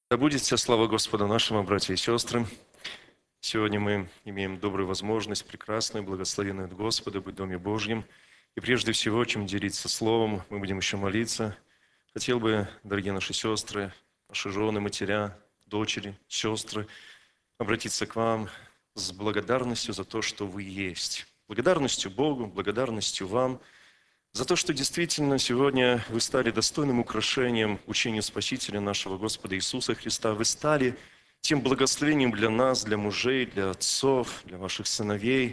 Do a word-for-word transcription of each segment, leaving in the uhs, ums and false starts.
Да будет вся слава Господа нашему, братья и сестры. Сегодня мы имеем добрую возможность, прекрасную, благословенную от Господа, быть в Доме Божьем. И прежде всего, чем делиться Словом, мы будем еще молиться. Хотел бы, дорогие наши сестры, наши жены, матеря, дочери, сестры, обратиться к вам с благодарностью за то, что вы есть. Благодарностью Богу, благодарностью вам, за то, что действительно сегодня вы стали достойным украшением учению Спасителя нашего Господа Иисуса Христа. Вы стали тем благословением для нас, для мужей, для отцов, для ваших сыновей.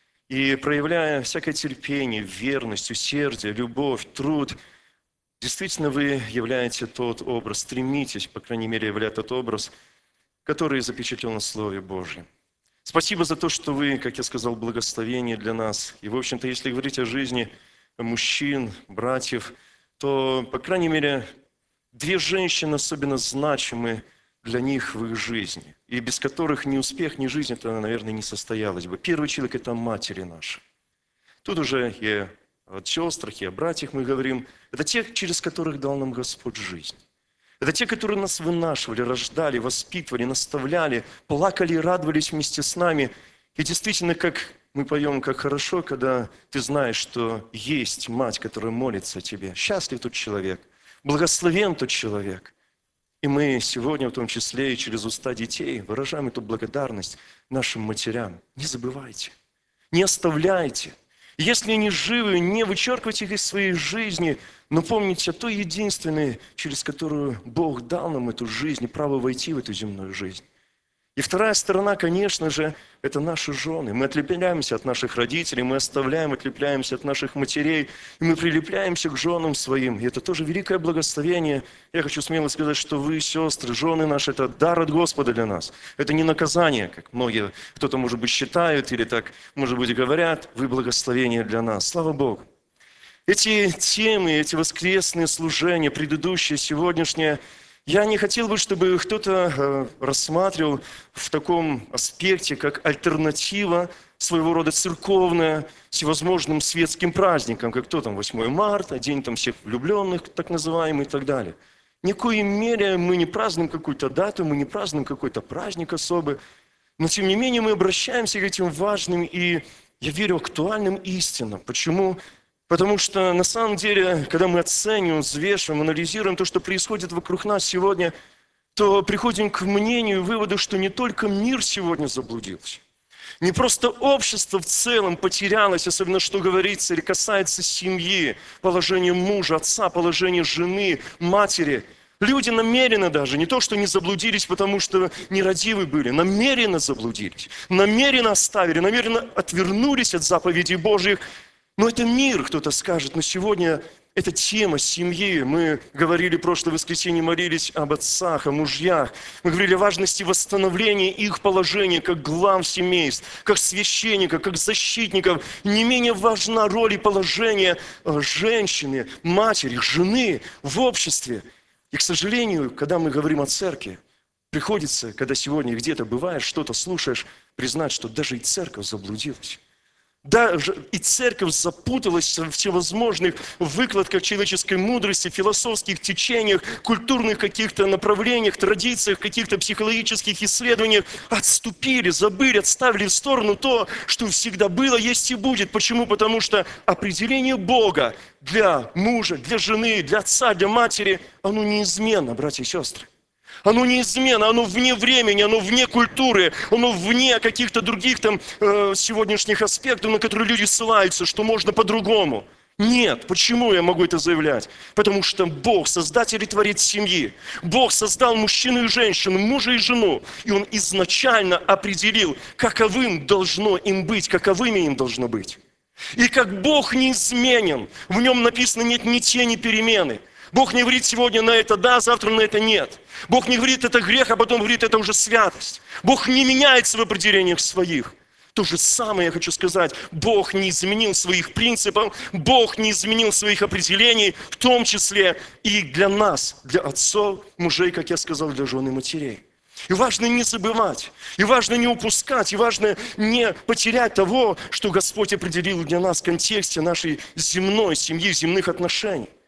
И проявляя всякое терпение, верность, усердие, любовь, труд, действительно вы являете тот образ, стремитесь, по крайней мере, являть тот образ, который запечатлен в Слове Божьем. Спасибо за то, что вы, как я сказал, благословение для нас. И, в общем-то, если говорить о жизни мужчин, братьев, то, по крайней мере, две женщины особенно значимы для них в их жизни, и без которых ни успех, ни жизнь это, наверное, не состоялось бы. Первый человек – это матери наши. Тут уже и о сестрах, и о братьях мы говорим. Это те, через которых дал нам Господь жизнь. Это те, которые нас вынашивали, рождали, воспитывали, наставляли, плакали и радовались вместе с нами. И действительно, как мы поем, как хорошо, когда ты знаешь, что есть мать, которая молится о тебе. Счастлив тот человек, благословен тот человек. И мы сегодня, в том числе и через уста детей, выражаем эту благодарность нашим матерям. Не забывайте, не оставляйте. Если они живы, не вычеркивайте их из своей жизни, но помните о той единственной, через которую Бог дал нам эту жизнь и право войти в эту земную жизнь. И вторая сторона, конечно же, это наши жены. Мы отлепляемся от наших родителей, мы оставляем, отлепляемся от наших матерей, и мы прилепляемся к женам своим. И это тоже великое благословение. Я хочу смело сказать, что вы, сестры, жены наши, это дар от Господа для нас. Это не наказание, как многие, кто-то, может быть, считают или так, может быть, говорят. Вы благословение для нас. Слава Богу. Эти темы, эти воскресные служения, предыдущие, сегодняшние, я не хотел бы, чтобы кто-то рассматривал в таком аспекте, как альтернатива своего рода церковная всевозможным светским праздникам, как кто там, восьмое марта, день там всех влюбленных, так называемый, и так далее. Ни в коей мере мы не празднуем какую-то дату, мы не празднуем какой-то праздник особый, но тем не менее мы обращаемся к этим важным и, я верю, актуальным истинам. Почему? Потому что на самом деле, когда мы оцениваем, взвешиваем, анализируем то, что происходит вокруг нас сегодня, то приходим к мнению и выводу, что не только мир сегодня заблудился, не просто общество в целом потерялось, особенно что говорится или касается семьи, положения мужа, отца, положения жены, матери. Люди намеренно даже, не то что не заблудились, потому что нерадивы были, намеренно заблудились, намеренно оставили, намеренно отвернулись от заповедей Божьих. Но это мир, кто-то скажет, но сегодня эта тема семьи. Мы говорили в прошлое воскресенье, молились об отцах, о мужьях. Мы говорили о важности восстановления их положения как глав семейств, как священников, как защитников. Не менее важна роль и положение женщины, матери, жены в обществе. И, к сожалению, когда мы говорим о церкви, приходится, когда сегодня где-то бываешь, что-то слушаешь, признать, что даже и церковь заблудилась. Даже и церковь запуталась в всевозможных выкладках человеческой мудрости, философских течениях, культурных каких-то направлениях, традициях, каких-то психологических исследованиях. Отступили, забыли, отставили в сторону то, что всегда было, есть и будет. Почему? Потому что определение Бога для мужа, для жены, для отца, для матери, оно неизменно, братья и сестры. Оно неизменно, оно вне времени, оно вне культуры, оно вне каких-то других там э, сегодняшних аспектов, на которые люди ссылаются, что можно по-другому. Нет, почему я могу это заявлять? Потому что Бог, Создатель и Творец семьи. Бог создал мужчину и женщину, мужа и жену. И Он изначально определил, каковым должно им быть, каковыми им должно быть. И как Бог неизменен, в Нем написано нет ни тени перемены. Бог не говорит сегодня на это да, завтра на это нет. Бог не говорит это грех, а потом говорит это уже святость. Бог не меняется в определениях своих. То же самое я хочу сказать. Бог не изменил своих принципов, Бог не изменил своих определений, в том числе и для нас, для отцов, мужей, как я сказал, для жен и матерей. И важно не забывать, и важно не упускать, и важно не потерять того, что Господь определил для нас в контексте нашей земной семьи, земных отношений.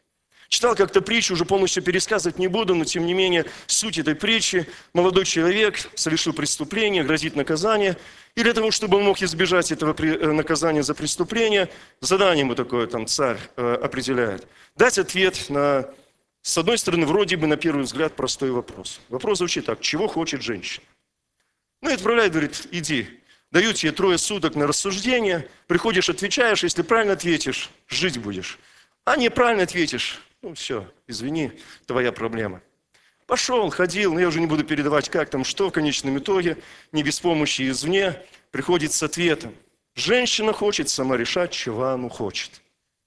Читал как-то притчу, уже полностью пересказывать не буду, но тем не менее суть этой притчи. Молодой человек совершил преступление, грозит наказание. И для того, чтобы он мог избежать этого наказания за преступление, задание ему такое там царь определяет. Дать ответ на, с одной стороны, вроде бы на первый взгляд простой вопрос. Вопрос звучит так: чего хочет женщина? Ну и отправляет, говорит, иди. Даю тебе трое суток на рассуждение. Приходишь, отвечаешь. Если правильно ответишь, жить будешь. А неправильно ответишь, ну все, извини, твоя проблема. Пошел, ходил, но я уже не буду передавать, как там, что в конечном итоге, не без помощи извне, приходит с ответом. Женщина хочет сама решать, чего она хочет.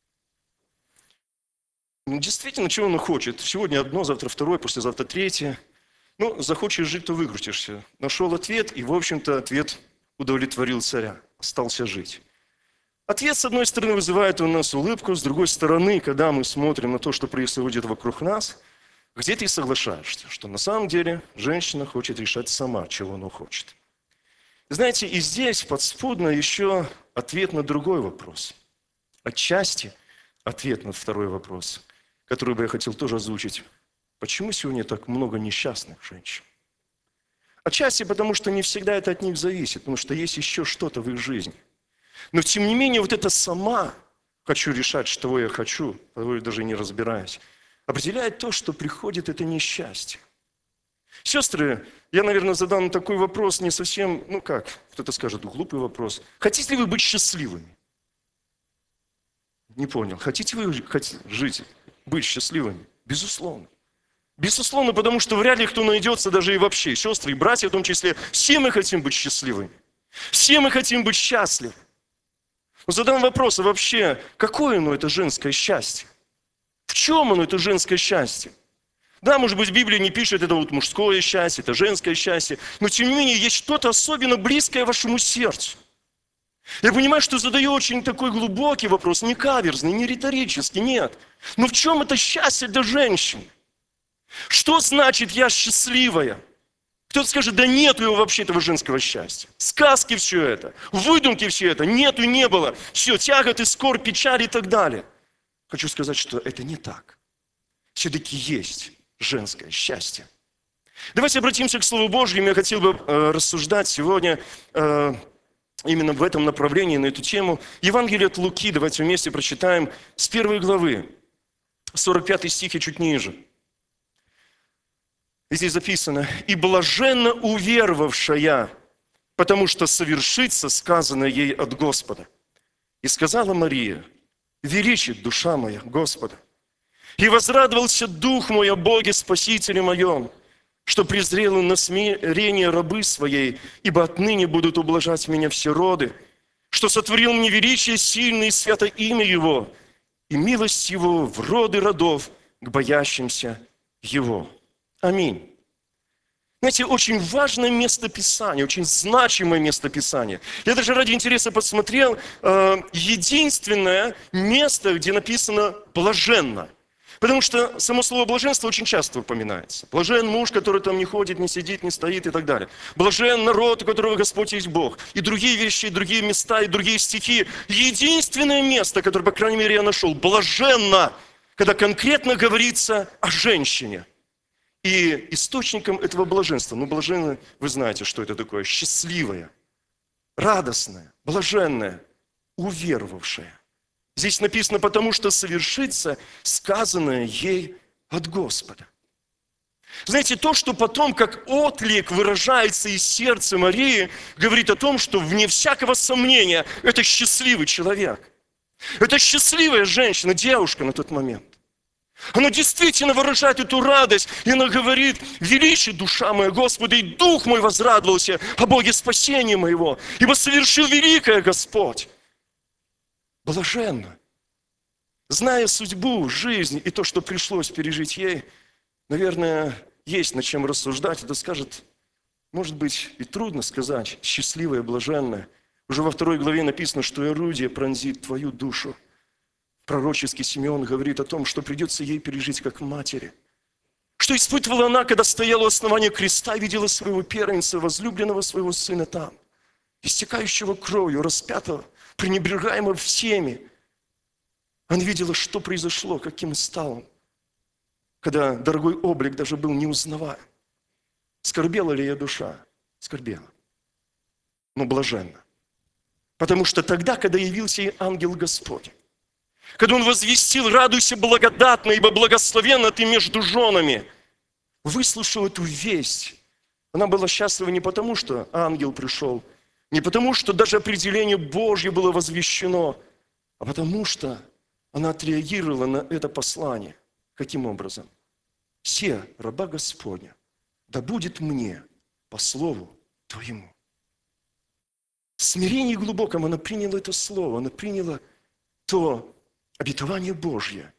Ну, действительно, чего она хочет? Сегодня одно, завтра второе, послезавтра третье. Ну, захочешь жить, то выкрутишься. Нашел ответ, и, в общем-то, ответ удовлетворил царя. Остался жить. Ответ, с одной стороны, вызывает у нас улыбку, с другой стороны, когда мы смотрим на то, что происходит вокруг нас, где ты соглашаешься, что на самом деле женщина хочет решать сама, чего она хочет. Знаете, и здесь подспудно еще ответ на другой вопрос. Отчасти ответ на второй вопрос, который бы я хотел тоже озвучить. Почему сегодня так много несчастных женщин? Отчасти потому, что не всегда это от них зависит, потому что есть еще что-то в их жизни. Но тем не менее, вот это сама хочу решать, что я хочу, даже не разбираясь, определяет то, что приходит это несчастье. Сестры, я, наверное, задам такой вопрос не совсем, ну как, кто-то скажет, глупый вопрос. Хотите ли вы быть счастливыми? Не понял. Хотите вы жить, быть счастливыми? Безусловно. Безусловно, потому что вряд ли кто найдется даже и вообще. Сестры и братья в том числе. Все мы хотим быть счастливыми. Все мы хотим быть счастливы. Но задам вопрос, а вообще, какое оно это женское счастье? В чем оно это женское счастье? Да, может быть, Библия не пишет, это вот мужское счастье, это женское счастье. Но тем не менее, есть что-то особенно близкое вашему сердцу. Я понимаю, что задаю очень такой глубокий вопрос, не каверзный, не риторический, нет. Но в чем это счастье для женщин? Что значит «я счастливая»? Кто-то скажет, да нету его вообще, этого женского счастья. Сказки все это, выдумки все это, нету и не было. Все, тяготы, скорбь, печаль и так далее. Хочу сказать, что это не так. Все-таки есть женское счастье. Давайте обратимся к Слову Божьему. Я хотел бы э, рассуждать сегодня э, именно в этом направлении, на эту тему. Евангелие от Луки, давайте вместе прочитаем с первой главы, сорок пятый стих и чуть ниже. И здесь записано: «И блаженна уверовавшая, потому что совершится сказанное ей от Господа. И сказала Мария: величит душа моя Господа. И возрадовался дух мой о Боге Спасителе моем, что презрел он на смирение рабы своей, ибо отныне будут ублажать меня все роды, что сотворил мне величие сильное и свято имя Его, и милость Его в роды родов к боящимся Его». Аминь. Знаете, очень важное место Писания, очень значимое место Писания. Я даже ради интереса посмотрел, э, единственное место, где написано «блаженно». Потому что само слово «блаженство» очень часто упоминается. Блажен муж, который там не ходит, не сидит, не стоит и так далее. Блажен народ, у которого Господь есть Бог. И другие вещи, и другие места, и другие стихи. Единственное место, которое, по крайней мере, я нашел, «блаженно», когда конкретно говорится о женщине. И источником этого блаженства, ну, блаженное, вы знаете, что это такое, счастливое, радостное, блаженное, уверовавшее. Здесь написано, потому что совершится сказанное ей от Господа. Знаете, то, что потом как отклик выражается из сердца Марии, говорит о том, что вне всякого сомнения это счастливый человек. Это счастливая женщина, девушка на тот момент. Она действительно выражает эту радость, и она говорит: величит душа моя Господа, и дух мой возрадовался о Боге спасения моего, ибо совершил великое Господь. Блаженно. Зная судьбу, жизнь и то, что пришлось пережить ей, наверное, есть над чем рассуждать. Это скажет, может быть, и трудно сказать, счастливая, блаженная. Уже во второй главе написано, что орудие пронзит твою душу. Пророческий Симеон говорит о том, что придется ей пережить как матери. Что испытывала она, когда стояла у основания креста и видела своего первенца, возлюбленного своего сына там, истекающего кровью, распятого, пренебрегаемого всеми. Она видела, что произошло, каким стал он. когда дорогой облик даже был неузнаваем. Скорбела ли ее душа? Скорбела. Но блаженна. Потому что тогда, когда явился ей ангел Господень, когда он возвестил: «Радуйся благодатно, ибо благословенна ты между женами», выслушал эту весть, она была счастлива не потому, что ангел пришел, не потому, что даже определение Божье было возвещено, а потому что она отреагировала на это послание. Каким образом? «Се, раба Господня, да будет мне по слову Твоему». В смирении глубоком она приняла это слово, она приняла то обетование Божье.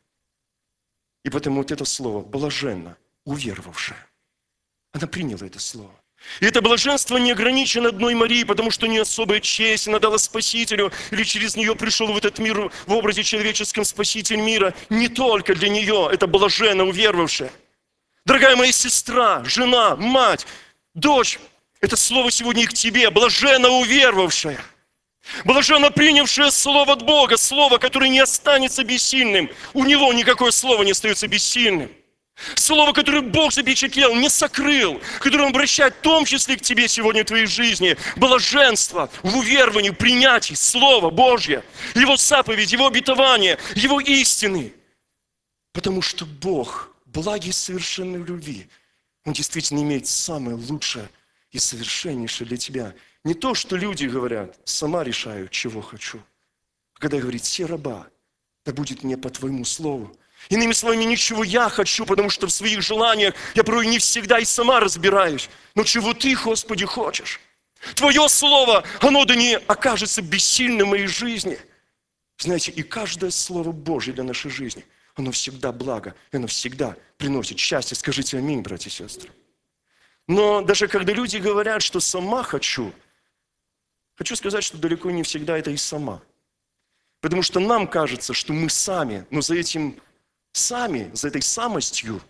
И потому вот это слово «блаженно уверовавшая». Она приняла это слово. И это блаженство не ограничено одной Марией, потому что у нее особая честь, она дала Спасителю, или через нее пришел в этот мир в образе человеческом Спаситель мира. Не только для нее, это блаженно уверовавшая. Дорогая моя сестра, жена, мать, дочь, это слово сегодня и к тебе, блаженно уверовавшая. Блаженно принявшее слово от Бога, слово, которое не останется бессильным. У него никакое слово не остается бессильным. Слово, которое Бог запечатлел, не сокрыл, которое Он обращает в том числе к тебе сегодня в твоей жизни. Блаженство в уверовании, в принятии Слова Божье, Его заповедь, Его обетование, Его истины. Потому что Бог, благий и совершенной любви, Он действительно имеет самое лучшее и совершеннейшее для тебя. Не то, что люди говорят: «Сама решаю, чего хочу». Когда говорит: «Се, раба, да будет мне по Твоему слову». Иными словами, ничего я хочу, потому что в своих желаниях я порой не всегда и сама разбираюсь. Но чего Ты, Господи, хочешь? Твое слово, оно да не окажется бессильным в моей жизни. Знаете, и каждое слово Божье для нашей жизни, оно всегда благо, и оно всегда приносит счастье. Скажите аминь, братья и сестры. Но даже когда люди говорят, что «сама хочу», хочу сказать, что далеко не всегда это и «сама». Потому что нам кажется, что мы сами, но за этим сами, за этой самостью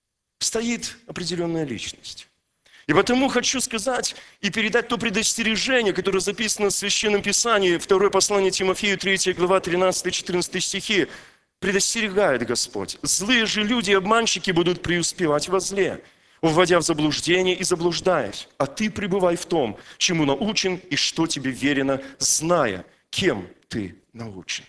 стоит определенная личность. И потому хочу сказать и передать то предостережение, которое записано в Священном Писании, второе послание Тимофею, третья глава, тринадцатый-четырнадцатый стихи. Предостерегает Господь: «Злые же люди и обманщики будут преуспевать во зле, вводя в заблуждение и заблуждаясь. А ты пребывай в том, чему научен и что тебе верено, зная, кем ты научен».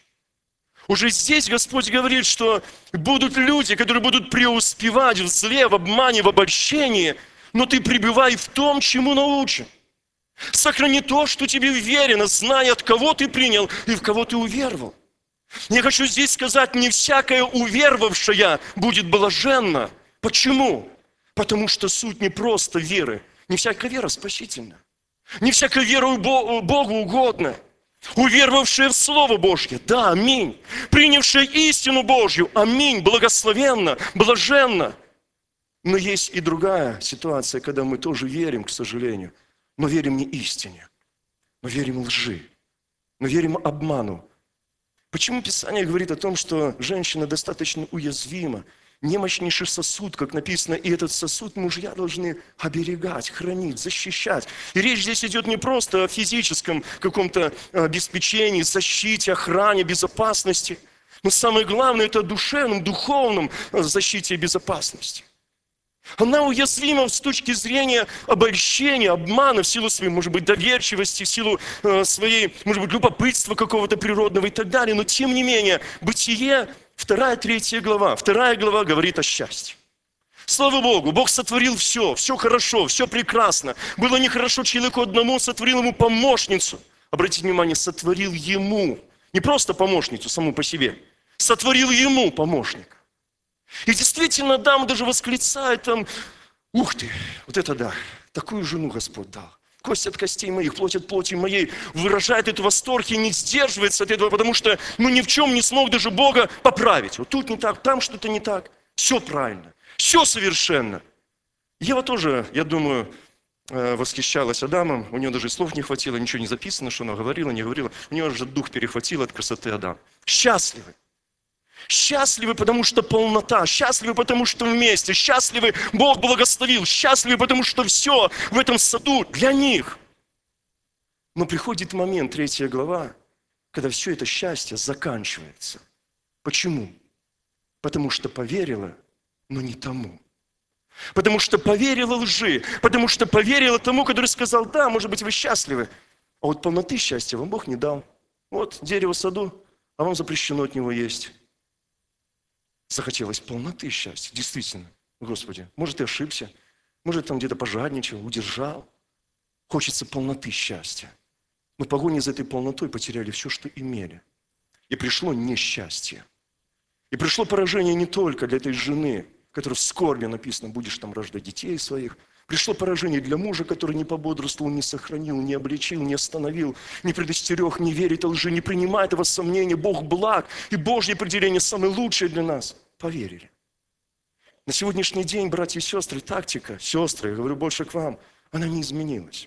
Уже здесь Господь говорит, что будут люди, которые будут преуспевать в зле, в обмане, в обольщении, но ты пребывай в том, чему научен. Сохрани то, что тебе верено, зная, от кого ты принял и в кого ты уверовал. Я хочу здесь сказать: не всякая уверовавшая будет блаженна. Почему? Потому что суть не просто веры. Не всякая вера спасительна. Не всякая вера Богу угодна. Уверовавшая в Слово Божье, да, аминь. Принявшая истину Божью, аминь, благословенно, блаженно. Но есть и другая ситуация, когда мы тоже верим, к сожалению, но верим не истине, но верим лжи, но верим обману. Почему Писание говорит о том, что женщина достаточно уязвима, немощнейший сосуд, как написано, и этот сосуд мужья должны оберегать, хранить, защищать. И речь здесь идет не просто о физическом каком-то обеспечении, защите, охране, безопасности, но самое главное – это о душевном, духовном защите и безопасности. Она уязвима с точки зрения обольщения, обмана, в силу своей, может быть, доверчивости, в силу э, своей, может быть, любопытства какого-то природного и так далее. Но, тем не менее, Бытие, вторая, третья глава, вторая глава говорит о счастье. Слава Богу, Бог сотворил все, все хорошо, все прекрасно. Было нехорошо человеку одному, сотворил ему помощницу. Обратите внимание, сотворил ему, не просто помощницу саму по себе, сотворил ему помощника. И действительно, Адам даже восклицает там: ух ты, вот это да, такую жену Господь дал. Кость от костей моих, плоть от плоти моей. Выражает этот восторг и не сдерживается от этого, потому что ну ни в чем не смог даже Бога поправить. Вот тут не так, там что-то не так. Все правильно, все совершенно. Ева тоже, я думаю, восхищалась Адамом. У нее даже слов не хватило, ничего не записано, что она говорила, не говорила. У нее же дух перехватил от красоты Адама. Счастливы. Счастливы, потому что полнота, счастливы, потому что вместе, счастливы, Бог благословил, счастливы, потому что все в этом саду для них. Но приходит момент, третья глава, когда все это счастье заканчивается. Почему? Потому что поверила но не тому. Потому что поверила лжи, потому что поверила тому, который сказал: да, может быть, вы счастливы, а вот полноты счастья вам Бог не дал. Вот дерево в саду, а вам запрещено от него есть. Захотелось полноты счастья, действительно. Господи, может, ты ошибся, может, там где-то пожадничал, удержал. Хочется полноты счастья. Но в погоне за этой полнотой потеряли все, что имели. И пришло несчастье. И пришло поражение не только для этой жены, которая в скорби написано: будешь там рождать детей своих. Пришло поражение для мужа, который не пободрствовал, не сохранил, не обличил, не остановил, не предостерег, не верит лжи, не принимает этого сомнения. Бог благ, и Божье определение самое лучшее для нас. Поверили. На сегодняшний день, братья и сестры, тактика, сестры, я говорю больше к вам, она не изменилась.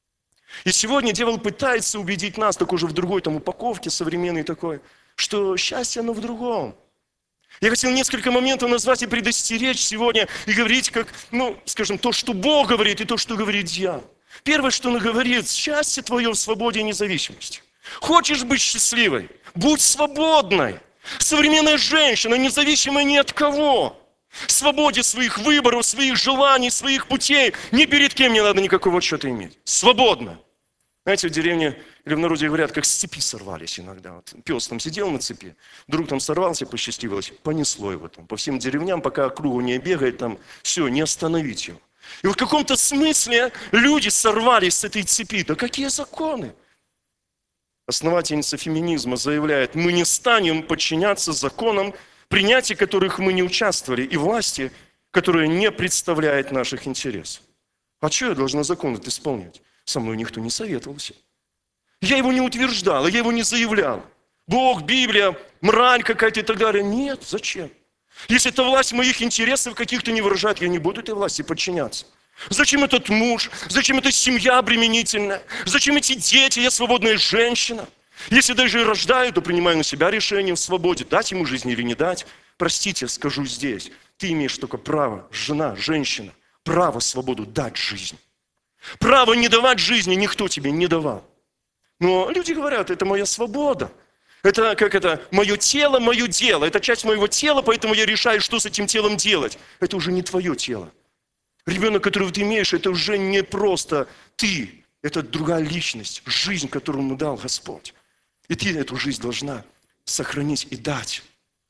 И сегодня дьявол пытается убедить нас, такой же в другой там упаковке, современной такой, что счастье, оно в другом. Я хотел несколько моментов назвать и предостеречь сегодня, и говорить как, ну, скажем, то, что Бог говорит, и то, что говорит дьявол. Первое, что он говорит: счастье твое в свободе и независимости. Хочешь быть счастливой? Будь свободной. Современная женщина, независимая ни от кого. В свободе своих выборов, своих желаний, своих путей. Ни перед кем не надо никакого отчета иметь. Свободно. Знаете, в деревне или в народе говорят, как с цепи сорвались иногда. Вот пес там сидел на цепи, вдруг там сорвался, посчастливилось, понесло его там по всем деревням, пока округу не бегает, там все, не остановить его. И в каком-то смысле люди сорвались с этой цепи. Да какие законы? Основательница феминизма заявляет: мы не станем подчиняться законам, принятия которых мы не участвовали, и власти, которая не представляет наших интересов. А что я должна закон этот исполнять? Со мной никто не советовался. Я его не утверждал, я его не заявлял. Бог, Библия, мораль какая-то и так далее. Нет, зачем? Если эта власть моих интересов каких-то не выражает, я не буду этой власти подчиняться. Зачем этот муж? Зачем эта семья обременительная? Зачем эти дети? Я свободная женщина. Если даже и рождаю, то принимаю на себя решение в свободе, дать ему жизнь или не дать. Простите, скажу здесь, ты имеешь только право, жена, женщина, право, свободу дать жизнь. Право не давать жизни никто тебе не давал. Но люди говорят: это моя свобода. Это как это, мое тело, мое дело. Это часть моего тела, поэтому я решаю, что с этим телом делать. Это уже не твое тело. Ребенок, которого ты имеешь, это уже не просто ты. Это другая личность, жизнь, которую ему дал Господь. И ты эту жизнь должна сохранить и дать.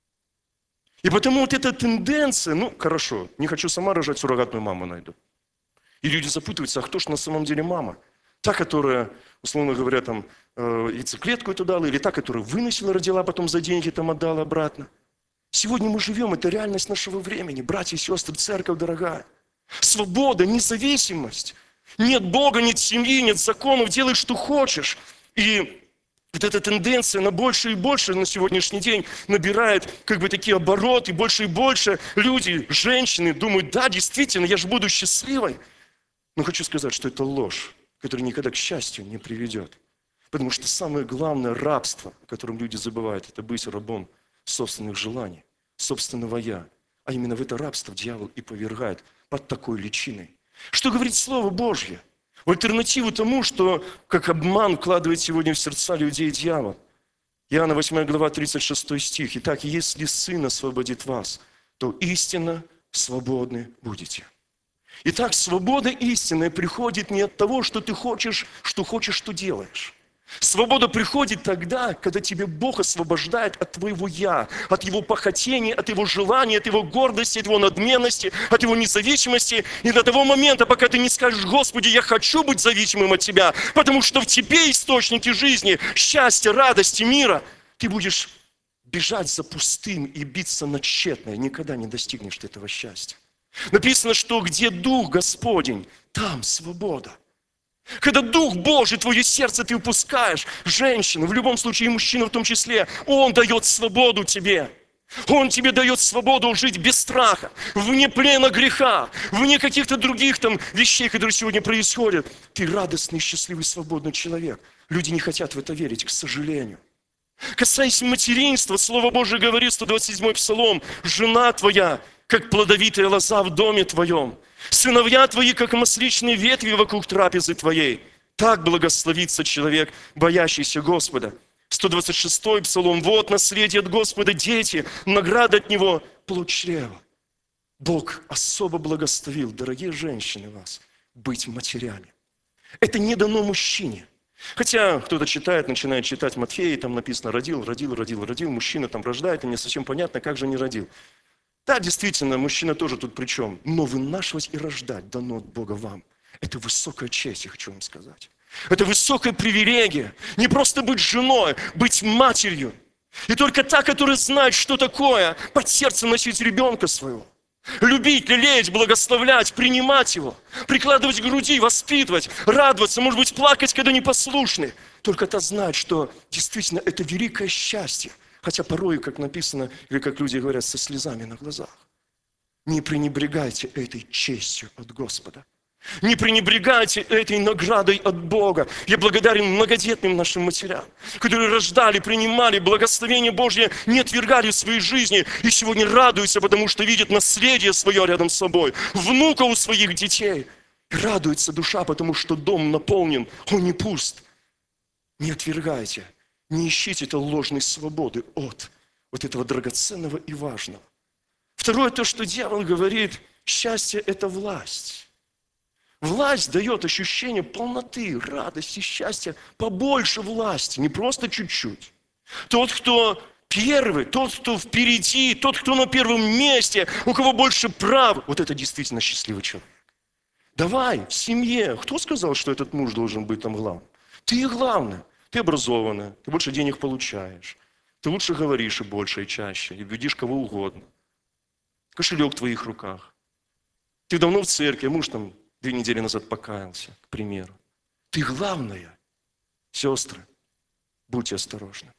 И потому вот эта тенденция, ну хорошо, не хочу сама рожать, суррогатную маму найду. И люди запутываются: а кто ж на самом деле мама? Та, которая, условно говоря, там, э, яйцеклетку эту дала, или та, которая выносила, родила, потом за деньги там отдала обратно. Сегодня мы живем, это реальность нашего времени, братья и сестры, церковь дорогая. Свобода, независимость. Нет Бога, нет семьи, нет законов, делай, что хочешь. И вот эта тенденция на больше и больше на сегодняшний день набирает как бы такие обороты, больше и больше люди, женщины думают: да, действительно, я же буду счастливой. Но хочу сказать, что это ложь, которая никогда к счастью не приведет. Потому что самое главное рабство, о котором люди забывают, это быть рабом собственных желаний, собственного «я». А именно в это рабство дьявол и повергает под такой личиной. Что говорит Слово Божье? В альтернативу тому, что как обман вкладывает сегодня в сердца людей дьявол. Иоанна восьмая глава, тридцать шестой стих. «Итак, если Сын освободит вас, то истинно свободны будете». Итак, свобода истинная приходит не от того, что ты хочешь, что хочешь, что делаешь. Свобода приходит тогда, когда тебе Бог освобождает от твоего «я», от его похотения, от его желания, от его гордости, от его надменности, от его независимости. И до того момента, пока ты не скажешь: Господи, я хочу быть зависимым от Тебя, потому что в Тебе источники жизни, счастья, радости, мира, ты будешь бежать за пустым и биться на тщетное, никогда не достигнешь ты этого счастья. Написано, что где Дух Господень, там свобода. Когда Дух Божий, твое сердце ты упускаешь, женщина, в любом случае и мужчина в том числе, Он дает свободу тебе. Он тебе дает свободу жить без страха, вне плена греха, вне каких-то других там вещей, которые сегодня происходят. Ты радостный, счастливый, свободный человек. Люди не хотят в это верить, к сожалению. Касаясь материнства, Слово Божие говорит, сто двадцать седьмой Псалом: «Жена твоя, как плодовитая лоза в доме твоем, сыновья твои, как масличные ветви вокруг трапезы твоей. Так благословится человек, боящийся Господа». сто двадцать шестой Псалом: «Вот наследие от Господа дети, награда от Него плод чрева». Бог особо благословил, дорогие женщины, вас быть матерями. Это не дано мужчине. Хотя кто-то читает, начинает читать Матфея, там написано «родил, родил, родил, родил», мужчина там рождает, и не совсем понятно, как же не родил. Да, действительно, мужчина тоже тут при чем. Но вынашивать и рождать дано от Бога вам. Это высокая честь, я хочу вам сказать. Это высокая привилегия. Не просто быть женой, быть матерью. И только та, которая знает, что такое под сердцем носить ребенка своего. Любить, лелеять, благословлять, принимать его, прикладывать к груди, воспитывать, радоваться, может быть, плакать, когда непослушны. Только та знает, что действительно это великое счастье. Хотя порой, как написано, или как люди говорят, со слезами на глазах. Не пренебрегайте этой честью от Господа. Не пренебрегайте этой наградой от Бога. Я благодарен многодетным нашим матерям, которые рождали, принимали благословение Божье, не отвергали в своей жизни и сегодня радуются, потому что видят наследие свое рядом с собой, внука у своих детей. И радуется душа, потому что дом наполнен, он не пуст. Не отвергайте, не ищите этой ложной свободы от вот этого драгоценного и важного. Второе, то, что дьявол говорит, счастье – это власть. Власть дает ощущение полноты, радости, счастья, побольше власти, не просто чуть-чуть. Тот, кто первый, тот, кто впереди, тот, кто на первом месте, у кого больше прав, вот это действительно счастливый человек. Давай, в семье, кто сказал, что этот муж должен быть там главным? Ты главный, ты образованная, ты больше денег получаешь, ты лучше говоришь и больше, и чаще, и ведешь кого угодно. Кошелек в твоих руках. Ты давно в церкви, муж там две недели назад покаялся, к примеру. Ты главная. Сестры, будьте осторожны.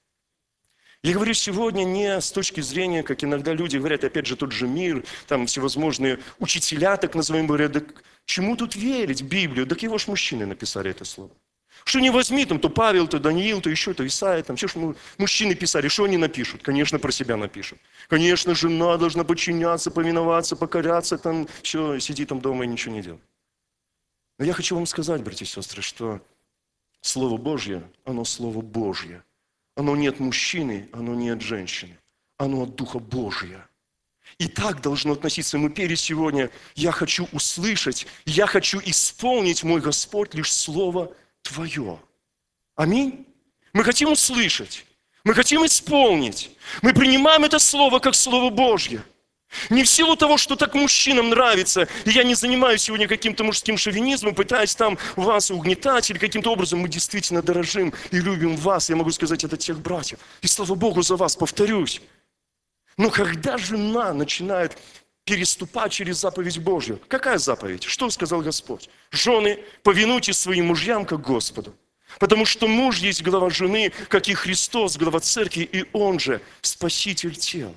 Я говорю сегодня не с точки зрения, как иногда люди говорят, опять же, тот же мир, там всевозможные учителя, так называемые, говорят, да чему тут верить, Библию? Так его ж мужчины написали это слово. Что не возьми, там, то Павел, то Даниил, то еще, то Исаия, там, все, что мужчины писали, что они напишут? Конечно, про себя напишут. Конечно, жена должна подчиняться, повиноваться, покоряться, там, все, сиди там дома и ничего не делай. Но я хочу вам сказать, братья и сестры, что Слово Божье, оно Слово Божье. Оно не от мужчины, оно не от женщины. Оно от Духа Божия. И так должно относиться. Мы пели сегодня, я хочу услышать, я хочу исполнить, мой Господь, лишь Слово Твое. Аминь. Мы хотим услышать, мы хотим исполнить. Мы принимаем это Слово как Слово Божье. Не в силу того, что так мужчинам нравится, и я не занимаюсь сегодня каким-то мужским шовинизмом, пытаясь там вас угнетать, или каким-то образом мы действительно дорожим и любим вас. Я могу сказать это от тех братьев. И слава Богу за вас, повторюсь. Но когда жена начинает переступать через заповедь Божью, какая заповедь? Что сказал Господь? Жены, повинуйтесь своим мужьям, как Господу. Потому что муж есть глава жены, как и Христос, глава церкви, и Он же спаситель тела.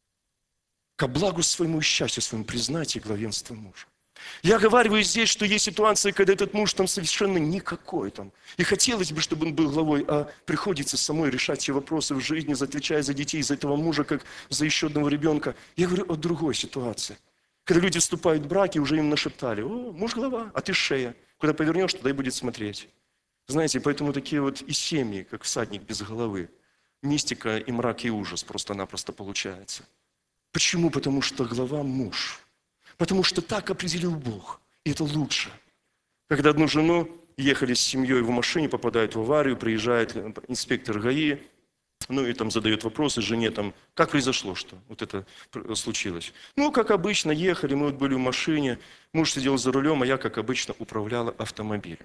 Ко благу своему и счастью своему признайте главенство мужа. Я говорю здесь, что есть ситуации, когда этот муж там совершенно никакой там. И хотелось бы, чтобы он был главой, а приходится самой решать все вопросы в жизни, отвечая за детей, за этого мужа, как за еще одного ребенка. Я говорю о другой ситуации. Когда люди вступают в браки, уже им нашептали: о, муж глава, а ты шея. Куда повернешь, туда и будет смотреть. Знаете, поэтому такие вот и семьи, как всадник без головы. Мистика и мрак и ужас просто-напросто получается. Почему? Потому что глава муж. Потому что так определил Бог. И это лучше. Когда одну жену ехали с семьей в машине, попадают в аварию, приезжает инспектор ГАИ, ну и там задает вопросы жене, там, как произошло, что вот это случилось. Ну, как обычно, ехали, мы вот были в машине, муж сидел за рулем, а я, как обычно, управляла автомобилем.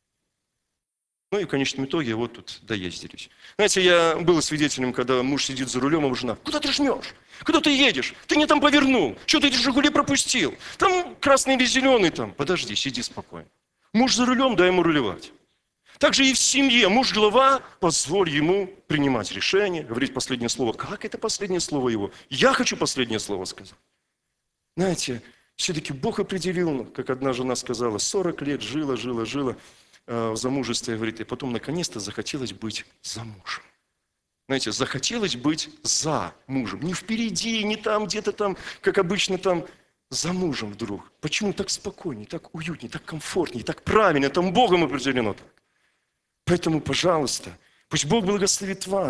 Ну и в конечном итоге вот тут доездились. Знаете, я был свидетелем, когда муж сидит за рулем, а жена: куда ты жмешь? Куда ты едешь? Ты не там повернул. Что ты эти «Жигули» пропустил? Там красный или зеленый там. Подожди, сиди спокойно. Муж за рулем, дай ему рулевать. Так же и в семье. Муж глава, позволь ему принимать решение, говорить последнее слово. Как это последнее слово его? Я хочу последнее слово сказать. Знаете, все-таки Бог определил, как одна жена сказала, сорок лет жила, жила, жила в замужестве, говорит, и потом наконец-то захотелось быть замужем. Знаете, захотелось быть за мужем. Не впереди, не там, где-то там, как обычно там, за мужем вдруг. Почему так спокойнее, так уютнее, так комфортнее, так правильно, там Богом определено так. Поэтому, пожалуйста, пусть Бог благословит вас.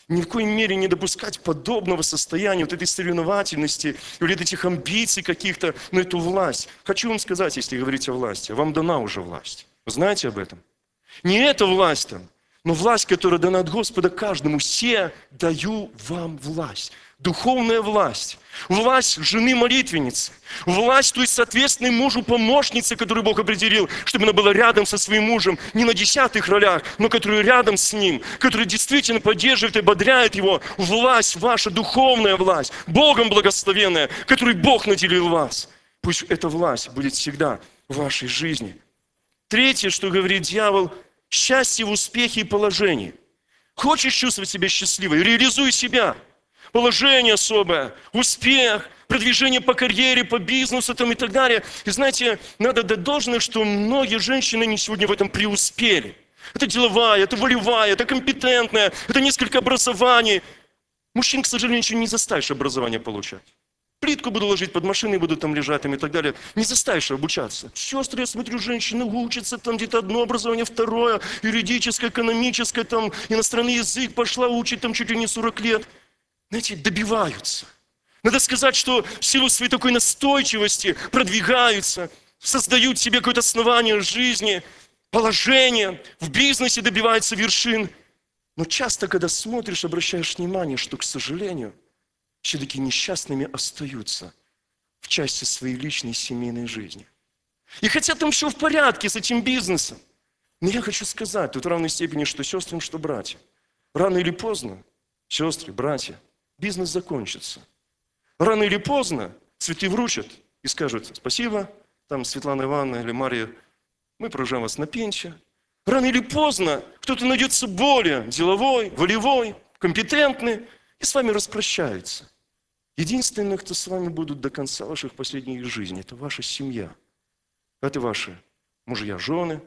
Ни в коей мере не допускать подобного состояния, вот этой соревновательности, или этих амбиций каких-то, на эту власть. Хочу вам сказать, если говорить о власти, вам дана уже власть. Вы знаете об этом? Не эта власть там, но власть, которая дана от Господа каждому. «Се даю вам власть». Духовная власть. Власть жены молитвенницы. Власть, то есть соответственной мужу помощницы, которую Бог определил, чтобы она была рядом со своим мужем, не на десятых ролях, но которая рядом с ним, которая действительно поддерживает и ободряет его. Власть ваша, духовная власть, Богом благословенная, которой Бог наделил вас. Пусть эта власть будет всегда в вашей жизни. Третье, что говорит дьявол, счастье в успехе и положении. Хочешь чувствовать себя счастливой? Реализуй себя. Положение особое, успех, продвижение по карьере, по бизнесу там и так далее. И знаете, надо дать должное, что многие женщины не сегодня в этом преуспели. Это деловая, это волевая, это компетентная, это несколько образований. Мужчин, к сожалению, еще не заставишь образование получать. Плитку буду ложить под машиной, буду там лежать там и так далее. Не заставишь обучаться. Сестры, я смотрю, женщины учатся, там где-то одно образование, второе, юридическое, экономическое, там иностранный язык пошла учить, там чуть ли не сорок лет. Знаете, добиваются. Надо сказать, что в силу своей такой настойчивости продвигаются, создают себе какое-то основание жизни, положение, в бизнесе добиваются вершин. Но часто, когда смотришь, обращаешь внимание, что, к сожалению, все-таки несчастными остаются в части своей личной семейной жизни. И хотя там все в порядке с этим бизнесом, но я хочу сказать, тут в равной степени, что сестрам, что братьям. Рано или поздно, сестры, братья, бизнес закончится. Рано или поздно цветы вручат и скажут: спасибо, там Светлана Ивановна или Мария, мы провожаем вас на пенсию. Рано или поздно кто-то найдется более деловой, волевой, компетентный и с вами распрощается. Единственное, кто с вами будут до конца ваших последних жизней, это ваша семья. Это ваши мужья, жены,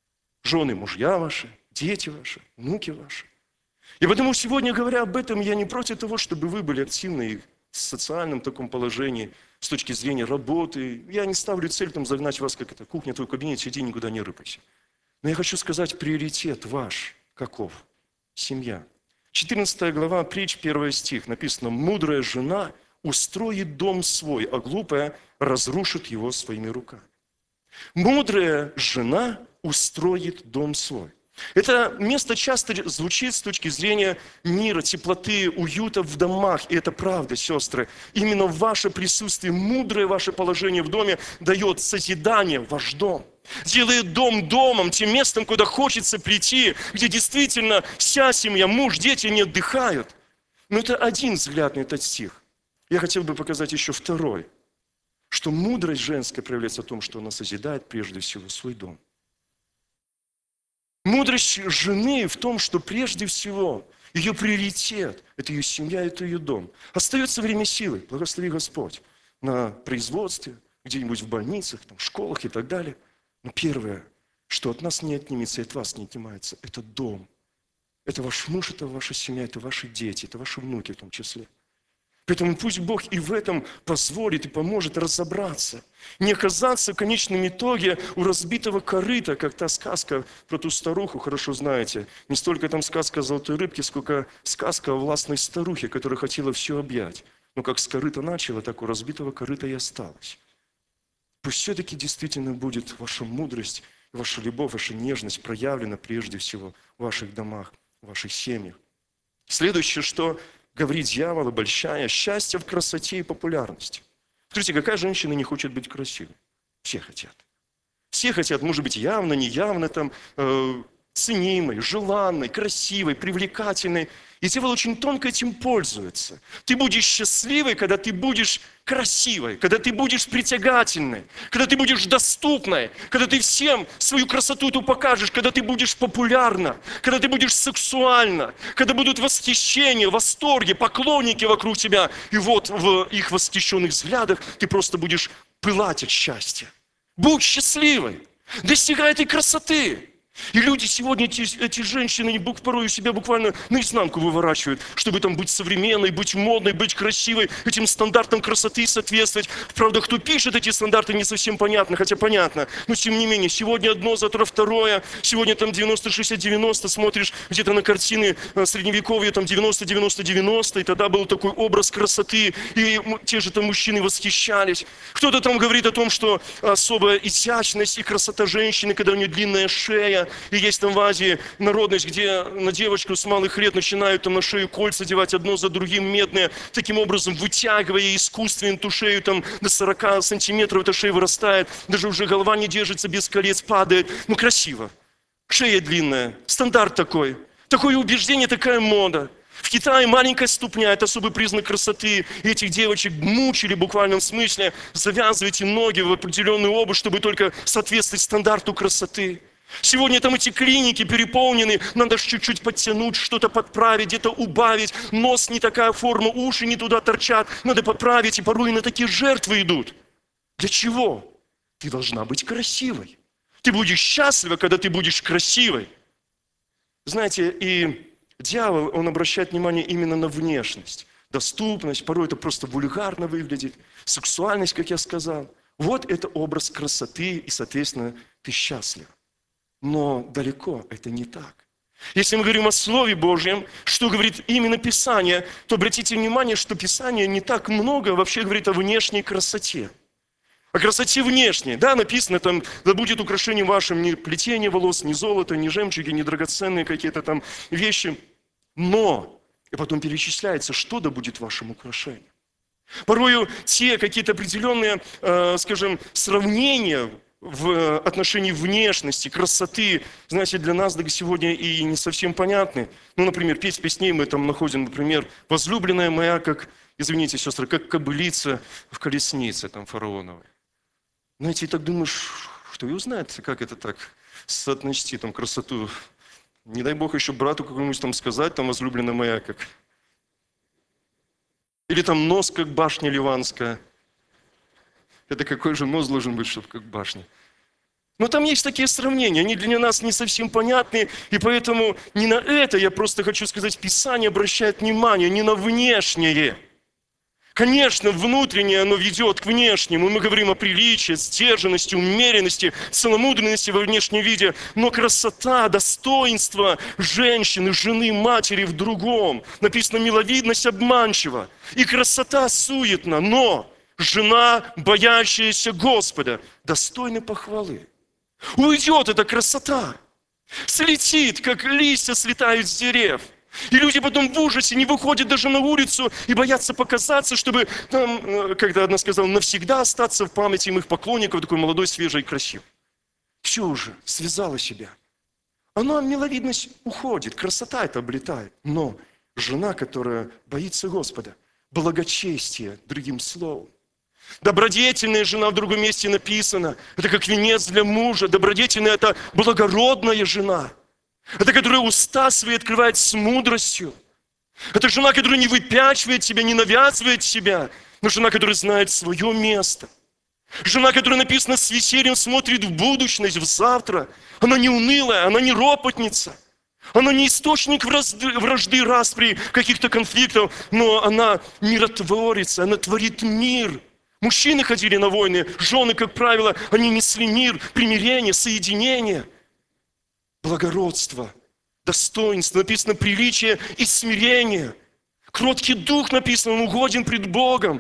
жены, мужья ваши, дети ваши, внуки ваши. И потому сегодня, говоря об этом, я не против того, чтобы вы были активны в социальном таком положении, с точки зрения работы. Я не ставлю цель там загнать вас, как это, кухня, твой кабинет, сиди, никуда не рыпайся. Но я хочу сказать, приоритет ваш каков? Семья. четырнадцатая глава, притч, первый стих, написано: «Мудрая жена устроит дом свой, а глупая разрушит его своими руками». Мудрая жена устроит дом свой. Это место часто звучит с точки зрения мира, теплоты, уюта в домах. И это правда, сестры. Именно ваше присутствие, мудрое ваше положение в доме дает созидание в ваш дом. Делает дом домом, тем местом, куда хочется прийти, где действительно вся семья, муж, дети не отдыхают. Но это один взгляд на этот стих. Я хотел бы показать еще второй. Что мудрость женская проявляется в том, что она созидает прежде всего свой дом. Мудрость жены в том, что прежде всего ее приоритет – это ее семья, это ее дом. Остается время силы, благослови Господь, на производстве, где-нибудь в больницах, там, в школах и так далее. Но первое, что от нас не отнимется и от вас не отнимается – это дом. Это ваш муж, это ваша семья, это ваши дети, это ваши внуки в том числе. Поэтому пусть Бог и в этом позволит и поможет разобраться. Не оказаться в конечном итоге у разбитого корыта, как та сказка про ту старуху, хорошо знаете. Не столько там сказка о золотой рыбке, сколько сказка о властной старухе, которая хотела все объять. Но как с корыта начала, так у разбитого корыта и осталось. Пусть все-таки действительно будет ваша мудрость, ваша любовь, ваша нежность проявлена прежде всего в ваших домах, в ваших семьях. Следующее, что говорит дьявол, обольщая: счастье в красоте и популярности. Смотрите, какая женщина не хочет быть красивой? Все хотят. Все хотят, может быть, явно, неявно, там, э, ценимой, желанной, красивой, привлекательной. И дьявол очень тонко этим пользуется. Ты будешь счастливой, когда ты будешь красивой, когда ты будешь притягательной, когда ты будешь доступной, когда ты всем свою красоту эту покажешь, когда ты будешь популярна, когда ты будешь сексуальна, когда будут восхищения, восторги, поклонники вокруг тебя. И вот в их восхищенных взглядах ты просто будешь пылать от счастья. Будь счастливой, достигай этой красоты. И люди сегодня, эти, эти женщины, они бук- порой у себя буквально наизнанку выворачивают, чтобы там быть современной, быть модной, быть красивой, этим стандартам красоты соответствовать. Правда, кто пишет эти стандарты, не совсем понятно, хотя понятно. Но тем не менее, сегодня одно, завтра второе. Сегодня там девяносто шестьдесят девяносто, смотришь где-то на картины э, средневековья, там девяносто девяносто девяносто, и тогда был такой образ красоты, и м- те же там мужчины восхищались. Кто-то там говорит о том, что особая изящность и красота женщины, когда у нее длинная шея, и есть там в Азии народность, где на девочку с малых лет начинают там на шею кольца девать одно за другим медные, таким образом вытягивая искусственно ту шею там до сорока сантиметров эта шея вырастает, даже уже голова не держится, без колец падает. Ну красиво. Шея длинная. Стандарт такой. Такое убеждение, такая мода. В Китае маленькая ступня – это особый признак красоты. И этих девочек мучили в буквальном смысле. Завязывайте ноги в определенную обувь, чтобы только соответствовать стандарту красоты. Сегодня там эти клиники переполнены, надо чуть-чуть подтянуть, что-то подправить, где-то убавить. Нос не такая форма, уши не туда торчат, надо поправить. И порой на такие жертвы идут. Для чего? Ты должна быть красивой. Ты будешь счастлива, когда ты будешь красивой. Знаете, и дьявол, он обращает внимание именно на внешность, доступность, порой это просто вульгарно выглядит, сексуальность, как я сказал. Вот это образ красоты, и, соответственно, ты счастлив. Но далеко это не так. Если мы говорим о Слове Божьем, что говорит именно Писание, то обратите внимание, что Писание не так много вообще говорит о внешней красоте. О красоте внешней. Да, написано там, да будет украшением вашим не плетение волос, не золото, не жемчуги, не драгоценные какие-то там вещи. Но, и потом перечисляется, что да будет вашим украшением. Порою те какие-то определенные, э, скажем, сравнения в отношении внешности, красоты, знаете, для нас до сегодня и не совсем понятны. Ну, например, петь песней мы там находим, например, «Возлюбленная моя, как, извините, сестры, как кобылица в колеснице там фараоновой». Знаете, и так думаешь, что и узнает, как это так соотнести там красоту. Не дай Бог еще брату какому-нибудь там сказать, там «Возлюбленная моя, как». Или там нос, как башня ливанская. Это какой же нос должен быть, чтобы как башня? Но там есть такие сравнения, они для нас не совсем понятны, и поэтому не на это, я просто хочу сказать, Писание обращает внимание, не на внешнее. Конечно, внутреннее оно ведет к внешнему, мы говорим о приличии, сдержанности, умеренности, целомудренности во внешнем виде, но красота, достоинство женщины, жены, матери в другом. Написано, миловидность обманчива, и красота суетна, но жена, боящаяся Господа, достойна похвалы. Уйдет эта красота, слетит, как листья слетают с дерев. И люди потом в ужасе не выходят даже на улицу и боятся показаться, чтобы там, когда одна сказала, навсегда остаться в памяти их поклонников, такой молодой, свежий и красивый. Все уже, связала себя. Она, миловидность уходит, красота это облетает. Но жена, которая боится Господа, благочестие, другим словом. Добродетельная жена, в другом месте написано, это как венец для мужа. Добродетельная – это благородная жена. Это которая уста свои открывает с мудростью. Это жена, которая не выпячивает себя, не навязывает себя, но жена, которая знает свое место. Жена, которая написано с весельем смотрит в будущность, в завтра. Она не унылая, она не ропотница. Она не источник вражды, вражды, распри, каких-то конфликтов, но она миротворица, она творит мир. Мужчины ходили на войны, жены, как правило, они несли мир, примирение, соединение. Благородство, достоинство, написано приличие и смирение. Кроткий дух написано, он угоден пред Богом.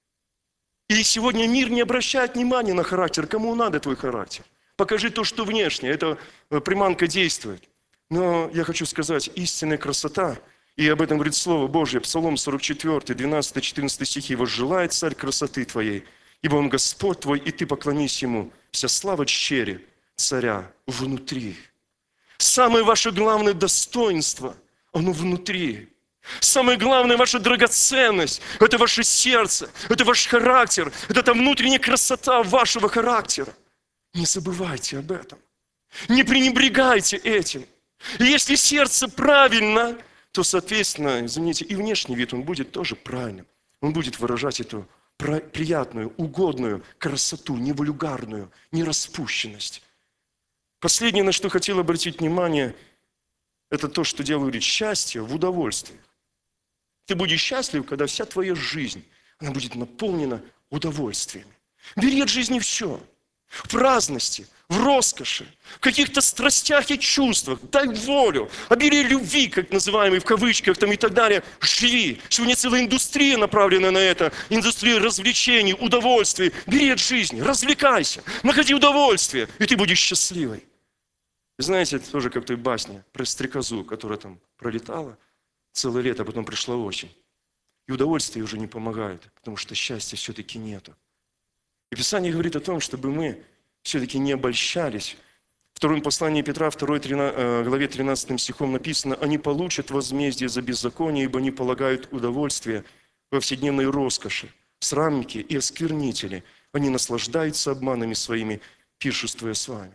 И сегодня мир не обращает внимания на характер. Кому надо твой характер? Покажи то, что внешне. Это приманка действует. Но я хочу сказать, истинная красота, и об этом говорит Слово Божье, Псалом сорок четыре, двенадцатый-четырнадцатый стихи. «Возжелает царь красоты твоей, ибо он Господь твой, и ты поклонись ему. Вся слава чери царя внутри». Самое ваше главное достоинство, оно внутри. Самая главная ваша драгоценность – это ваше сердце, это ваш характер, это та внутренняя красота вашего характера. Не забывайте об этом. Не пренебрегайте этим. И если сердце правильно, то, соответственно, извините, и внешний вид, он будет тоже правильным. Он будет выражать эту приятную, угодную красоту, не вульгарную, не распущенность. Последнее, на что хотел обратить внимание, это то, что дело говорит, счастье в удовольствии. Ты будешь счастлив, когда вся твоя жизнь, она будет наполнена удовольствиями. Бери от жизни все. В праздности, в роскоши, в каких-то страстях и чувствах. Дай волю. Обери любви, как называемый в кавычках, там и так далее. Живи. Сегодня целая индустрия направлена на это. Индустрия развлечений, удовольствий. Бери от жизни, развлекайся, находи удовольствие, и ты будешь счастливой. Вы знаете, это тоже как в той басне про стрекозу, которая там пролетала целое лето, а потом пришла осень. И удовольствие уже не помогает, потому что счастья все-таки нету. И Писание говорит о том, чтобы мы все-таки не обольщались. В втором послании Петра, второй главе тринадцатым стихом написано: «Они получат возмездие за беззаконие, ибо они полагают удовольствие во вседневной роскоши, срамники и осквернители. Они наслаждаются обманами своими, пиршествуя с вами».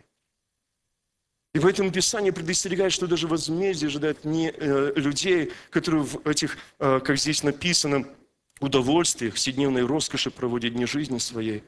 И поэтому Писание предостерегает, что даже возмездие ожидает не э, людей, которые в этих, э, как здесь написано, удовольствиях, вседневной роскоши проводят дни жизни своей.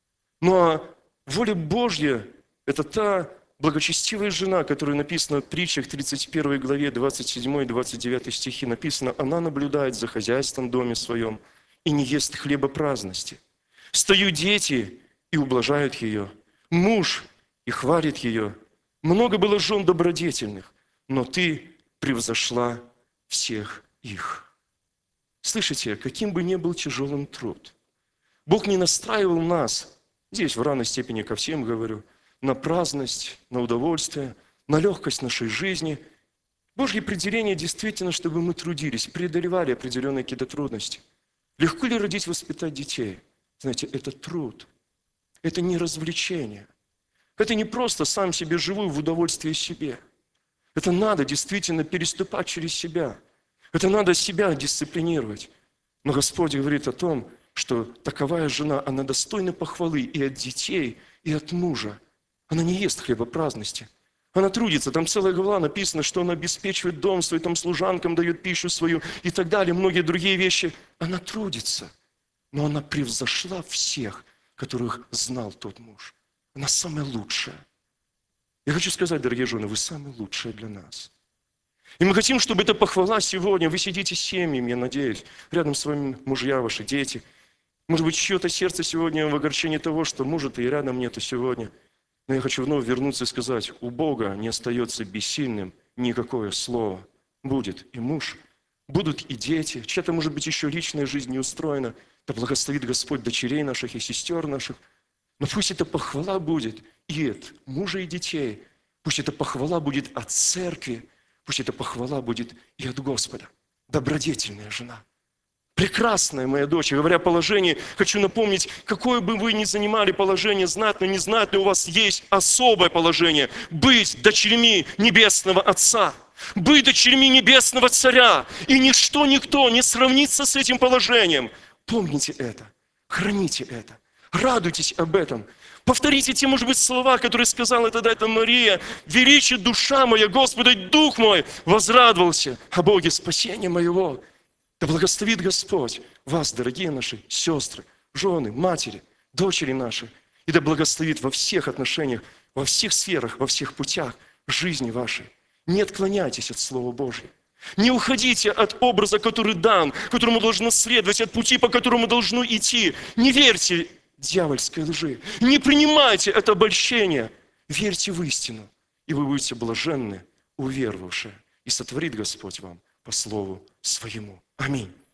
Но воля Божья – это та благочестивая жена, которая написана в притчах тридцать первой главе, двадцать седьмой и двадцать девятый стихи. Написано: «Она наблюдает за хозяйством в доме своем и не ест хлеба праздности. Встают дети и ублажают ее, муж и хвалит ее. Много было жен добродетельных, но ты превзошла всех их». Слышите, каким бы ни был тяжелым труд, Бог не настраивал нас, здесь в равной степени ко всем говорю, на праздность, на удовольствие, на легкость нашей жизни. Божье определение действительно, чтобы мы трудились, преодолевали определенные какие-то трудности. Легко ли родить, воспитать детей? Знаете, это труд, это не развлечение. Это не просто сам себе живу в удовольствии себе. Это надо действительно переступать через себя. Это надо себя дисциплинировать. Но Господь говорит о том, что таковая жена, она достойна похвалы и от детей, и от мужа. Она не ест хлеба праздности. Она трудится. Там целая глава написано, что она обеспечивает дом свой, там служанкам дает пищу свою и так далее, многие другие вещи. Она трудится. Но она превзошла всех, которых знал тот муж. Она самая лучшая. Я хочу сказать, дорогие жены, вы самые лучшие для нас. И мы хотим, чтобы эта похвала сегодня, вы сидите с семьями, я надеюсь, рядом с вами мужья ваши, дети. Может быть, чье-то сердце сегодня в огорчении того, что мужа-то и рядом нету сегодня. Но я хочу вновь вернуться и сказать: у Бога не остается бессильным никакое слово. Будет и муж, будут и дети, чья-то, может быть, еще личная жизнь не устроена. Да благословит Господь дочерей наших и сестер наших. Но пусть эта похвала будет и от мужа, и детей. Пусть эта похвала будет от церкви. Пусть эта похвала будет и от Господа. Добродетельная жена. Прекрасная моя дочь. Говоря о положении, хочу напомнить, какое бы вы ни занимали положение, знатное, незнатное, у вас есть особое положение. Быть дочерьми Небесного Отца. Быть дочерьми Небесного Царя. И ничто, никто не сравнится с этим положением. Помните это. Храните это. Радуйтесь об этом. Повторите те, может быть, слова, которые сказала тогда эта Мария. «Величит душа моя Господа, дух мой возрадовался о Боге спасения моего». Да благословит Господь вас, дорогие наши сестры, жены, матери, дочери наши. И да благословит во всех отношениях, во всех сферах, во всех путях жизни вашей. Не отклоняйтесь от Слова Божьего. Не уходите от образа, который дан, которому должно следовать, от пути, по которому должно идти. Не верьте дьявольской лжи. Не принимайте это обольщение. Верьте в истину, и вы будете блаженны, уверовавшие. И сотворит Господь вам по слову своему. Аминь.